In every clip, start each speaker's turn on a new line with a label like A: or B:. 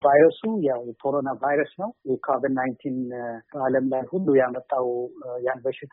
A: ቫይረሱ ያው ኮሮና ቫይረስ ነው። የኮቪድ-19 በዓለም ላይ ሁሉ ያመጣው ያን በሽታ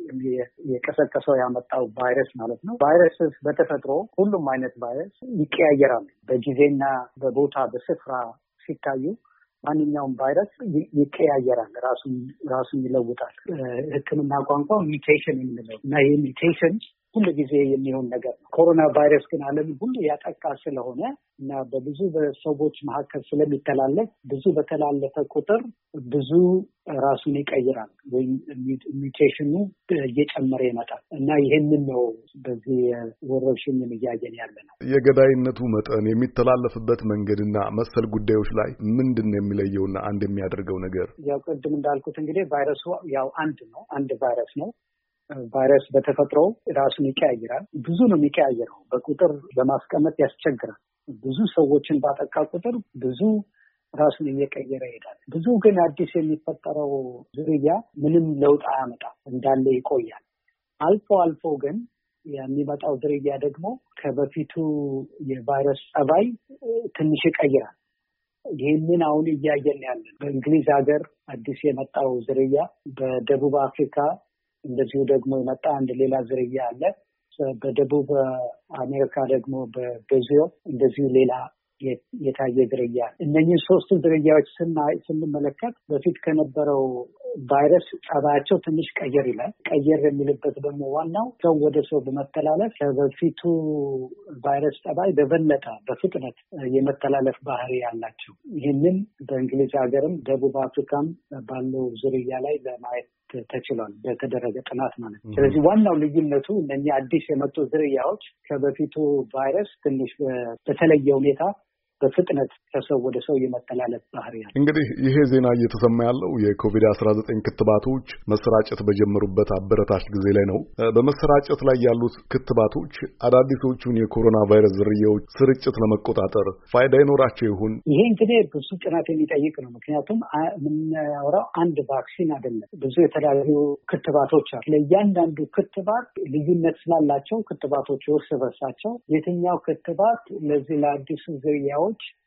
A: የቀሰቀሰው ያመጣው ቫይረስ ማለት ነው። ቫይረስ በተፈጥሮ ሁሉም አይነት ቫይረስ ይቀያየራል። በጊዜና በቦታ በስፍራ ሲታዩ ማንኛውም ቫይረስ ይቀያየራል፣ ራሱን ይለውጣል። ሕክምና ቋንቋ ሚውቴሽን የምንለው እና ይህ ሚውቴሽን ሁሉ ጊዜ የሚሆን ነገር ነው። ኮሮና ቫይረስ ግን ዓለምን ሁሉ ያጠቃ ስለሆነ እና በብዙ በሰዎች መካከል ስለሚተላለፍ ብዙ በተላለፈ ቁጥር ብዙ ራሱን ይቀይራል ወይም ሚውቴሽኑ እየጨመረ ይመጣል እና ይህንን ነው በዚህ ወረርሽኝን እያየን ያለ ነው።
B: የገዳይነቱ መጠን የሚተላለፍበት መንገድና መሰል ጉዳዮች ላይ ምንድን ነው የሚለየውና አንድ የሚያደርገው ነገር?
A: ያው ቅድም እንዳልኩት እንግዲህ ቫይረሱ ያው አንድ ቫይረስ ነው። ቫይረስ በተፈጥሮ ራሱን ይቀያይራል። ብዙ ነው የሚቀያየረው። በቁጥር ለማስቀመጥ ያስቸግራል። ብዙ ሰዎችን ባጠቃ ቁጥር ብዙ ራሱን እየቀየረ ይሄዳል። ብዙ ግን አዲስ የሚፈጠረው ዝርያ ምንም ለውጥ አያመጣም፣ እንዳለ ይቆያል። አልፎ አልፎ ግን የሚመጣው ዝርያ ደግሞ ከበፊቱ የቫይረስ ጸባይ ትንሽ ይቀይራል። ይህንን አሁን እያየን ያለን በእንግሊዝ ሀገር አዲስ የመጣው ዝርያ፣ በደቡብ አፍሪካ እንደዚሁ ደግሞ የመጣ አንድ ሌላ ዝርያ አለ። በደቡብ አሜሪካ ደግሞ በብራዚል እንደዚሁ ሌላ የታየ ዝርያ። እነኚህ ሶስቱ ዝርያዎች ስንመለከት በፊት ከነበረው ቫይረስ ጸባያቸው ትንሽ ቀየር ይላል። ቀየር የሚልበት ደግሞ ዋናው ሰው ወደ ሰው በመተላለፍ ከበፊቱ ቫይረስ ጸባይ በበለጠ በፍጥነት የመተላለፍ ባህሪ ያላቸው። ይህንን በእንግሊዝ ሀገርም ደቡብ አፍሪካም ባለው ዝርያ ላይ ለማየት ተችሏል በተደረገ ጥናት ማለት ነው። ስለዚህ ዋናው ልዩነቱ እነኚህ አዲስ የመጡ ዝርያዎች ከበፊቱ ቫይረስ ትንሽ በተለየ ሁኔታ በፍጥነት ከሰው ወደ ሰው የመተላለፍ ባህሪ ያለው።
B: እንግዲህ ይሄ ዜና እየተሰማ ያለው የኮቪድ-19 ክትባቶች መሰራጨት በጀመሩበት አበረታች ጊዜ ላይ ነው። በመሰራጨት ላይ ያሉት ክትባቶች አዳዲሶቹን የኮሮና ቫይረስ ዝርያዎች ስርጭት ለመቆጣጠር ፋይዳ ይኖራቸው ይሆን?
A: ይሄ እንግዲህ ብዙ ጥናት የሚጠይቅ ነው። ምክንያቱም የምናወራው አንድ ቫክሲን አይደለም፣ ብዙ የተለያዩ ክትባቶች አሉ። ለእያንዳንዱ ክትባት ልዩነት ስላላቸው ክትባቶች እርስ በርሳቸው የትኛው ክትባት ለዚህ ለአዲሱ ዝርያዎች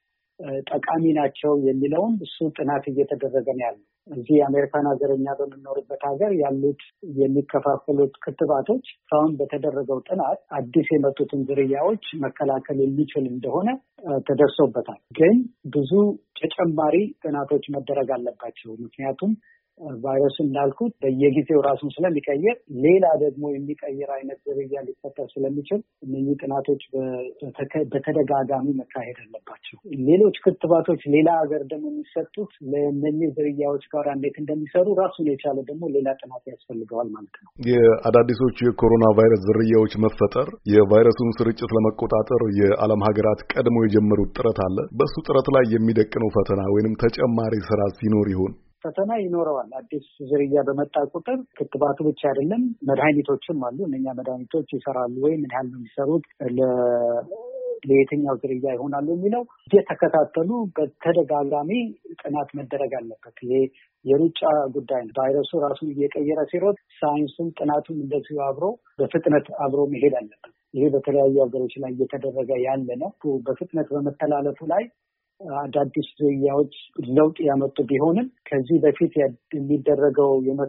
A: ጠቃሚ ናቸው የሚለውን እሱ ጥናት እየተደረገ ነው ያለው። እዚህ የአሜሪካን ሀገር እኛ በምንኖርበት ሀገር ያሉት የሚከፋፈሉት ክትባቶች አሁን በተደረገው ጥናት አዲስ የመጡትን ዝርያዎች መከላከል የሚችል እንደሆነ ተደርሶበታል። ግን ብዙ ተጨማሪ ጥናቶች መደረግ አለባቸው። ምክንያቱም ቫይረሱ እንዳልኩት በየጊዜው ራሱን ስለሚቀየር ሌላ ደግሞ የሚቀይር አይነት ዝርያ ሊፈጠር ስለሚችል እነዚህ ጥናቶች በተደጋጋሚ መካሄድ አለባቸው። ሌሎች ክትባቶች ሌላ ሀገር ደግሞ የሚሰጡት ለእነዚህ ዝርያዎች ጋር እንዴት እንደሚሰሩ ራሱን የቻለ ደግሞ ሌላ ጥናት ያስፈልገዋል ማለት ነው።
B: የአዳዲሶቹ የኮሮና ቫይረስ ዝርያዎች መፈጠር የቫይረሱን ስርጭት ለመቆጣጠር የዓለም ሀገራት ቀድሞ የጀመሩት ጥረት አለ። በሱ ጥረት ላይ የሚደቅነው ፈተና ወይንም ተጨማሪ ስራ ሲኖር ይሆን?
A: ፈተና ይኖረዋል። አዲስ ዝርያ በመጣ ቁጥር ክትባቱ ብቻ አይደለም፣ መድኃኒቶችም አሉ። እነኛ መድኃኒቶች ይሰራሉ ወይ? ምን ያህል ነው የሚሰሩት? ለየትኛው ዝርያ ይሆናሉ የሚለው እየተከታተሉ በተደጋጋሚ ጥናት መደረግ አለበት። ይሄ የሩጫ ጉዳይ ነው። ቫይረሱ ራሱን እየቀየረ ሲሮጥ ሳይንሱም ጥናቱም እንደዚሁ አብሮ በፍጥነት አብሮ መሄድ አለበት። ይሄ በተለያዩ ሀገሮች ላይ እየተደረገ ያለ ነው። በፍጥነት በመተላለፉ ላይ አዳዲስ ዝርያዎች ለውጥ ያመጡ ቢሆንም ከዚህ በፊት የሚደረገው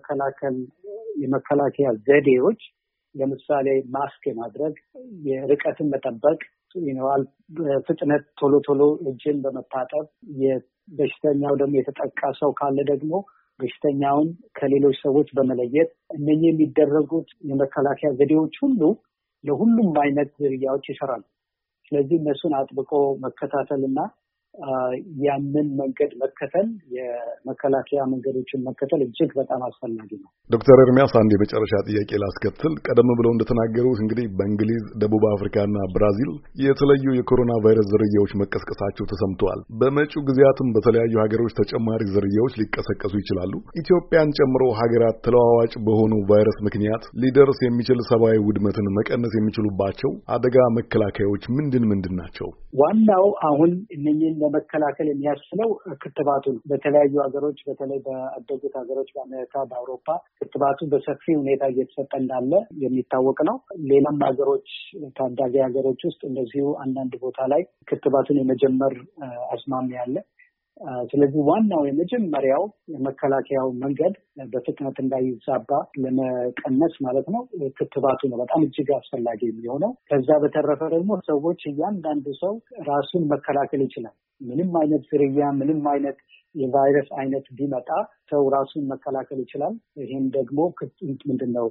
A: የመከላከያ ዘዴዎች ለምሳሌ ማስክ ማድረግ፣ የርቀትን መጠበቅ ይኖራል። በፍጥነት ቶሎ እጅን በመታጠብ በሽተኛው ደግሞ የተጠቃ ሰው ካለ ደግሞ በሽተኛውን ከሌሎች ሰዎች በመለየት እነኚህ የሚደረጉት የመከላከያ ዘዴዎች ሁሉ ለሁሉም አይነት ዝርያዎች ይሰራሉ። ስለዚህ እነሱን አጥብቆ መከታተልና ያንን መንገድ መከተል የመከላከያ መንገዶችን መከተል እጅግ በጣም አስፈላጊ ነው።
B: ዶክተር ኤርሚያስ አንድ የመጨረሻ ጥያቄ ላስከትል። ቀደም ብለው እንደተናገሩት እንግዲህ በእንግሊዝ፣ ደቡብ አፍሪካና ብራዚል የተለዩ የኮሮና ቫይረስ ዝርያዎች መቀስቀሳቸው ተሰምተዋል። በመጪው ጊዜያትም በተለያዩ ሀገሮች ተጨማሪ ዝርያዎች ሊቀሰቀሱ ይችላሉ። ኢትዮጵያን ጨምሮ ሀገራት ተለዋዋጭ በሆኑ ቫይረስ ምክንያት ሊደርስ የሚችል ሰብአዊ ውድመትን መቀነስ የሚችሉባቸው አደጋ መከላከያዎች ምንድን ናቸው?
A: ዋናው አሁን እነኚህን ለመከላከል የሚያስችለው ክትባቱ ነው። በተለያዩ ሀገሮች በተለይ በአደጉት ሀገሮች በአሜሪካ፣ በአውሮፓ ክትባቱ በሰፊ ሁኔታ እየተሰጠ እንዳለ የሚታወቅ ነው። ሌላም ሀገሮች ታዳጊ ሀገሮች ውስጥ እንደዚሁ አንዳንድ ቦታ ላይ ክትባቱን የመጀመር አዝማሚያ አለ። ስለዚህ ዋናው የመጀመሪያው የመከላከያው መንገድ በፍጥነት እንዳይዛባ ለመቀነስ ማለት ነው ክትባቱ ነው በጣም እጅግ አስፈላጊ የሚሆነው። ከዛ በተረፈ ደግሞ ሰዎች እያንዳንዱ ሰው ራሱን መከላከል ይችላል። ምንም አይነት ዝርያ ምንም አይነት የቫይረስ አይነት ቢመጣ ሰው ራሱን መከላከል ይችላል። ይህም ደግሞ ምንድነው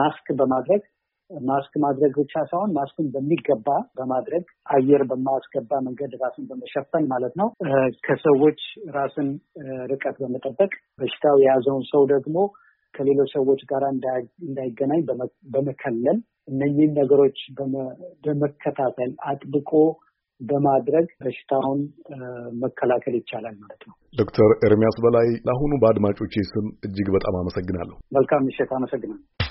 A: ማስክ ማድረግ ብቻ ሳይሆን ማስክን በሚገባ በማድረግ አየር በማያስገባ መንገድ ራስን በመሸፈን ማለት ነው። ከሰዎች ራስን ርቀት በመጠበቅ በሽታው የያዘውን ሰው ደግሞ ከሌሎች ሰዎች ጋር እንዳይገናኝ በመከለል እነኚህን ነገሮች በመከታተል አጥብቆ በማድረግ በሽታውን መከላከል ይቻላል ማለት ነው።
B: ዶክተር ኤርሚያስ በላይ ለአሁኑ በአድማጮቼ ስም እጅግ በጣም አመሰግናለሁ።
A: መልካም ምሽት። አመሰግናለሁ።